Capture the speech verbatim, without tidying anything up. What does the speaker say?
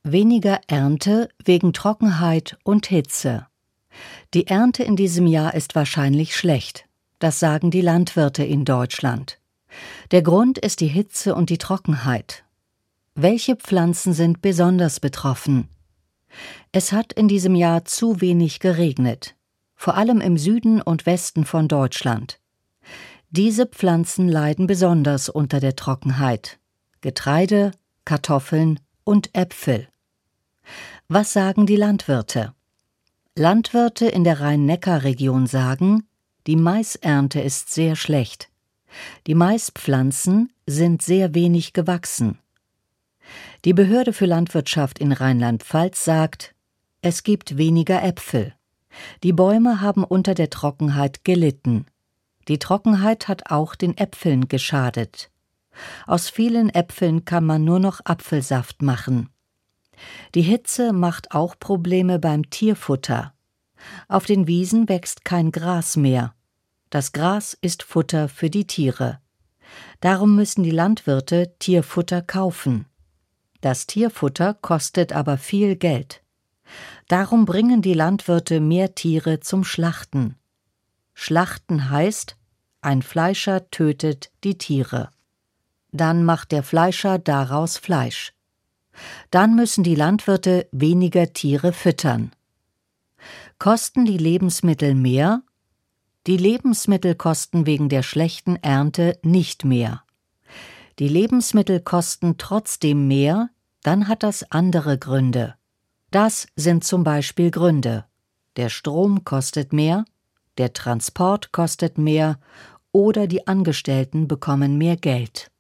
Weniger Ernte wegen Trockenheit und Hitze. Die Ernte in diesem Jahr ist wahrscheinlich schlecht. Das sagen die Landwirte in Deutschland. Der Grund ist die Hitze und die Trockenheit. Welche Pflanzen sind besonders betroffen? Es hat in diesem Jahr zu wenig geregnet, vor allem im Süden und Westen von Deutschland. Diese Pflanzen leiden besonders unter der Trockenheit. Getreide, Kartoffeln und Äpfel. Was sagen die Landwirte? Landwirte in der Rhein-Neckar-Region sagen, die Maisernte ist sehr schlecht. Die Maispflanzen sind sehr wenig gewachsen. Die Behörde für Landwirtschaft in Rheinland-Pfalz sagt, es gibt weniger Äpfel. Die Bäume haben unter der Trockenheit gelitten. Die Trockenheit hat auch den Äpfeln geschadet. Aus vielen Äpfeln kann man nur noch Apfelsaft machen. Die Hitze macht auch Probleme beim Tierfutter. Auf den Wiesen wächst kein Gras mehr. Das Gras ist Futter für die Tiere. Darum müssen die Landwirte Tierfutter kaufen. Das Tierfutter kostet aber viel Geld. Darum bringen die Landwirte mehr Tiere zum Schlachten. Schlachten heißt, ein Fleischer tötet die Tiere. Dann macht der Fleischer daraus Fleisch. Dann müssen die Landwirte weniger Tiere füttern. Kosten die Lebensmittel mehr? Die Lebensmittel kosten wegen der schlechten Ernte nicht mehr. Die Lebensmittel kosten trotzdem mehr, dann hat das andere Gründe. Das sind zum Beispiel Gründe. Der Strom kostet mehr, der Transport kostet mehr oder die Angestellten bekommen mehr Geld.